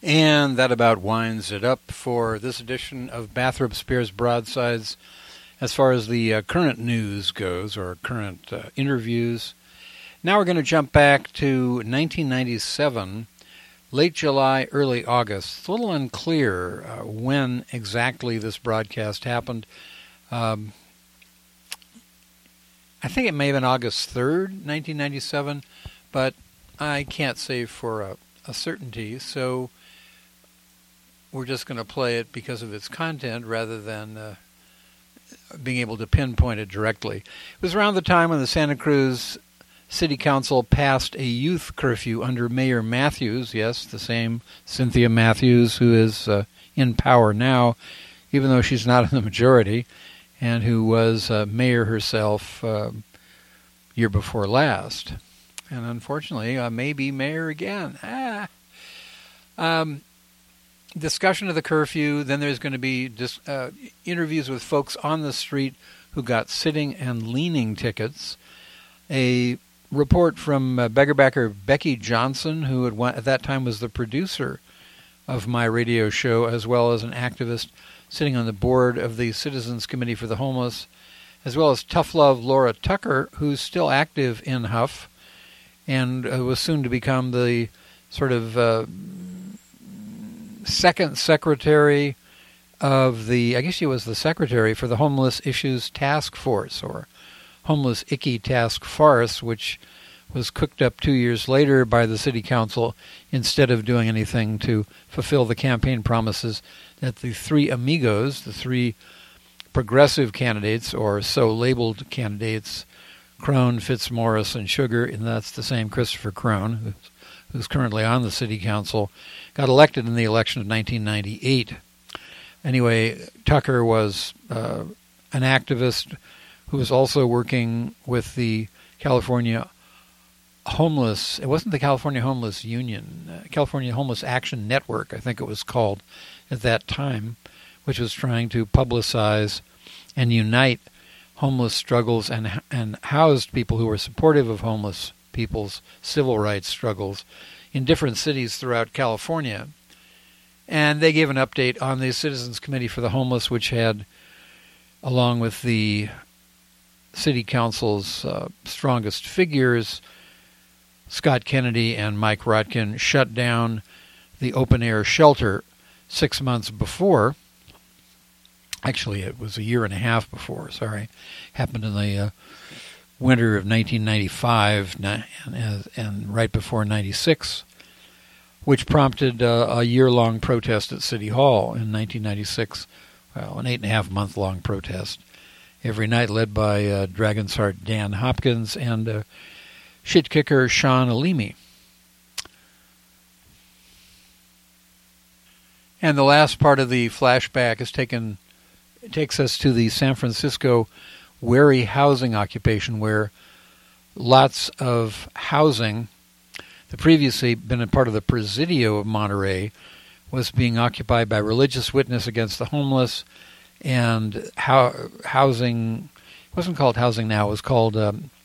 And that about winds it up for this edition of Bathrop Spears Broadsides as far as the current news goes, or current interviews. Now we're going to jump back to 1997, late July, early August. It's a little unclear when exactly this broadcast happened. I think it may have been August 3rd, 1997, but I can't say for a certainty, so we're just going to play it because of its content rather than being able to pinpoint it directly. It was around the time when the Santa Cruz City Council passed a youth curfew under Mayor Matthews, yes, the same Cynthia Matthews who is in power now, even though she's not in the majority, and who was mayor herself year before last. And unfortunately, may be mayor again. Discussion of the curfew, then there's going to be interviews with folks on the street who got sitting and leaning tickets. A report from beggarbacker Becky Johnson, who at that time was the producer of my radio show, as well as an activist sitting on the board of the Citizens Committee for the Homeless, as well as Tough Love Laura Tucker, who's still active in Huff, and was soon to become the sort of second secretary of I guess she was the secretary for the Homeless Issues Task Force, or Homeless Icky Task Farce, which was cooked up 2 years later by the city council instead of doing anything to fulfill the campaign promises that the three amigos, the three progressive candidates, or so labeled candidates, Crone, Fitzmaurice, and Sugar, and that's the same Christopher Crone, who's currently on the city council, got elected in the election of 1998. Anyway, Tucker was an activist who was also working with the California Homeless, it wasn't the California Homeless Union, California Homeless Action Network, I think it was called at that time, which was trying to publicize and unite homeless struggles and housed people who were supportive of homeless people's civil rights struggles in different cities throughout California. And they gave an update on the Citizens Committee for the Homeless, which had, along with the City Council's strongest figures, Scott Kennedy and Mike Rotkin, shut down the open-air shelter 6 months before. Actually, it was a year and a half before, happened in the winter of 1995 and right before 96, which prompted a year-long protest at City Hall in 1996. Well, an 8.5-month-long protest every night, led by Dragon's Heart Dan Hopkins and shit kicker Sean Alimi. And the last part of the flashback takes us to the San Francisco wary housing occupation, where lots of housing, that previously been a part of the Presidio of Monterey, was being occupied by Religious Witness Against the Homeless, and housing, it wasn't called Housing Now, it was called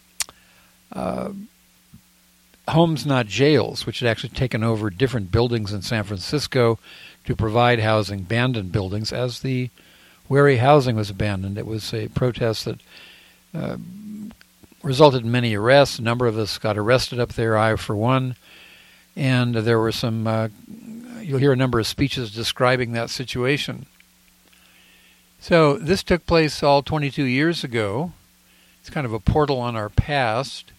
Homes Not Jails, which had actually taken over different buildings in San Francisco to provide housing, abandoned buildings, as the wary housing was abandoned. It was a protest that resulted in many arrests. A number of us got arrested up there, I for one, and there were some, you'll hear a number of speeches describing that situation. So this took place all 22 years ago. It's kind of a portal on our past.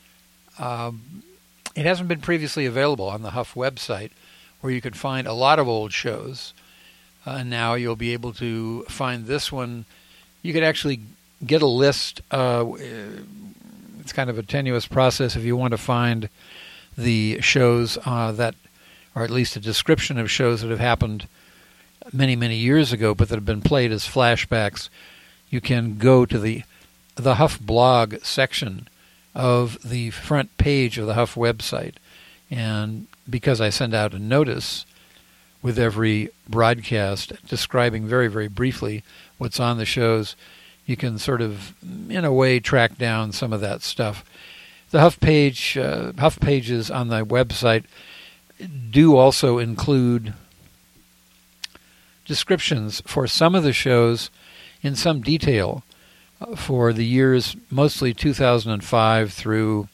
It hasn't been previously available on the Huff website, where you could find a lot of old shows. And now you'll be able to find this one. You could actually get a list. It's kind of a tenuous process if you want to find the shows that, or at least a description of shows that have happened many, many years ago, but that have been played as flashbacks. You can go to the Huff blog section of the front page of the Huff website. And because I send out a notice with every broadcast describing very, very briefly what's on the shows, you can sort of, in a way, track down some of that stuff. The Huff pages on the website do also include descriptions for some of the shows in some detail for the years mostly 2005 through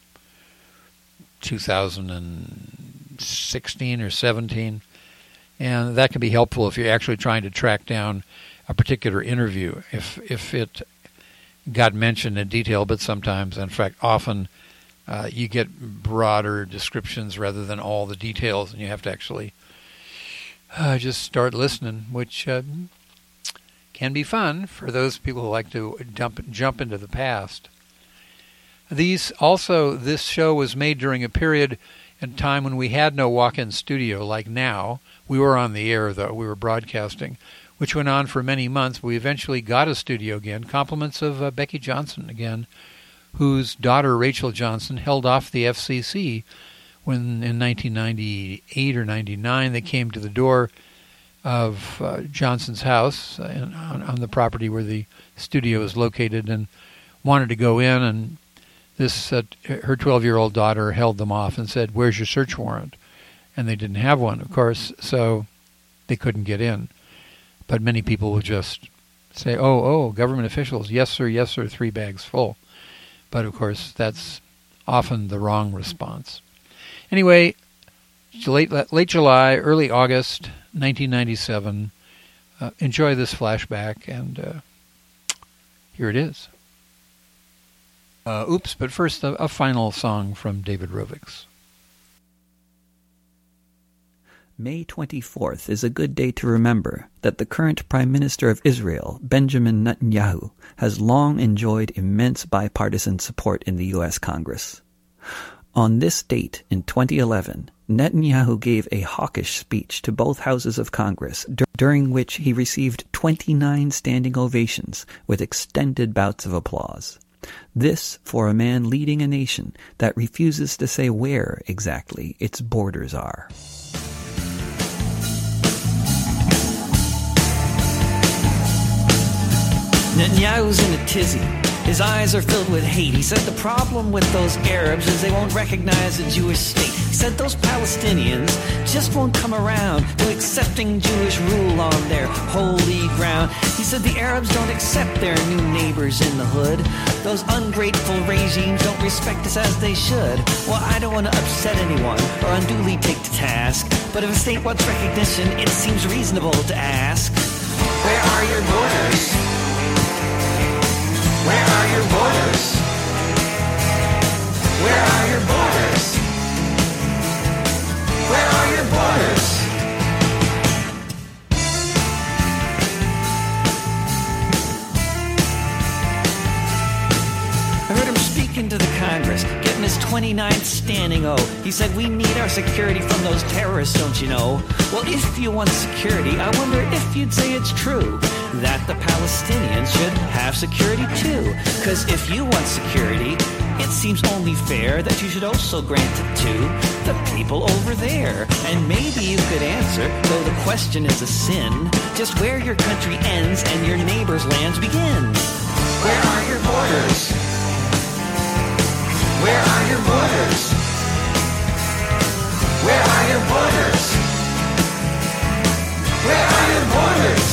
2016 or 17. And that can be helpful if you're actually trying to track down a particular interview, if it got mentioned in detail, but sometimes, in fact, often, you get broader descriptions rather than all the details, and you have to actually just start listening, which can be fun for those people who like to jump into the past. This show was made during a period in time when we had no walk-in studio like now. We were on the air, though. We were broadcasting, which went on for many months. We eventually got a studio again, compliments of Becky Johnson again, whose daughter, Rachel Johnson, held off the FCC when in 1998 or 99 they came to the door of Johnson's house on the property where the studio is located and wanted to go in, and this her 12-year-old daughter held them off and said, "Where's your search warrant?" And they didn't have one, of course, so they couldn't get in. But many people will just say, oh, government officials, yes, sir, 3 bags full. But, of course, that's often the wrong response. Anyway, late July, early August 1997, enjoy this flashback, and here it is. But first, a final song from David Rovics. May 24th is a good day to remember that the current Prime Minister of Israel, Benjamin Netanyahu, has long enjoyed immense bipartisan support in the U.S. Congress. On this date in 2011, Netanyahu gave a hawkish speech to both houses of Congress, during which he received 29 standing ovations with extended bouts of applause. This for a man leading a nation that refuses to say where exactly its borders are. Netanyahu's in a tizzy. His eyes are filled with hate. He said the problem with those Arabs is they won't recognize a Jewish state. He said those Palestinians just won't come around to accepting Jewish rule on their holy ground. He said the Arabs don't accept their new neighbors in the hood. Those ungrateful regimes don't respect us as they should. Well, I don't want to upset anyone or unduly take to task, but if a state wants recognition, it seems reasonable to ask, where are your borders? Where are your borders? Where are your borders? Where are your borders? I heard him speaking to the Congress, getting his 29th standing O. He said, we need our security from those terrorists, don't you know? Well, if you want security, I wonder if you'd say it's true that the Palestinians should have security too. Because if you want security, it seems only fair that you should also grant it to the people over there. And maybe you could answer, though the question is a sin, just where your country ends and your neighbor's lands begin. Where are your borders? Where are your borders? Where are your borders? Where are your borders?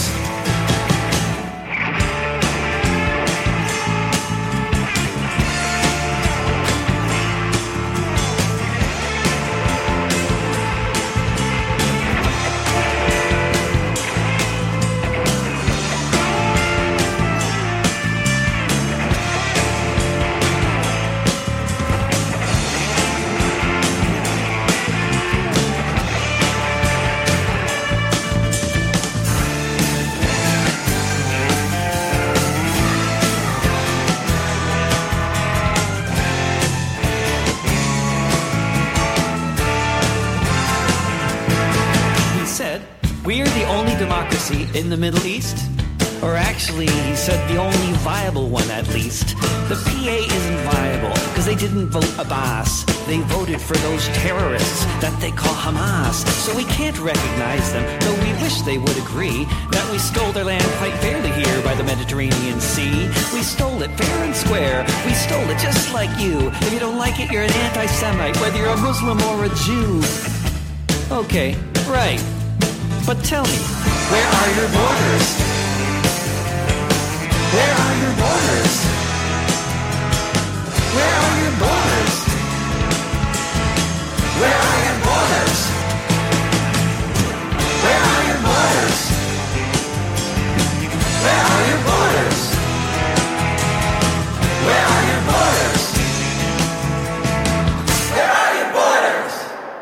In the Middle East? Or actually, he said the only viable one at least. The PA isn't viable because they didn't vote Abbas. They voted for those terrorists that they call Hamas. So we can't recognize them, though we wish they would agree that we stole their land quite fairly here by the Mediterranean Sea. We stole it fair and square. We stole it just like you. If you don't like it, you're an anti-Semite, whether you're a Muslim or a Jew. Okay, right. But tell me, where are your borders? Where are your borders? Where are your borders? Where are